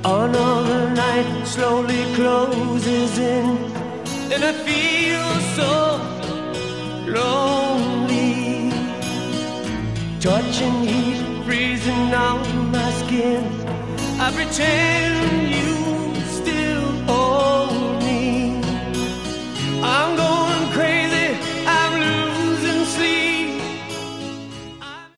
Another night slowly closes in, and I feel so lonely. Touching heat freezing on my skin. I pretend you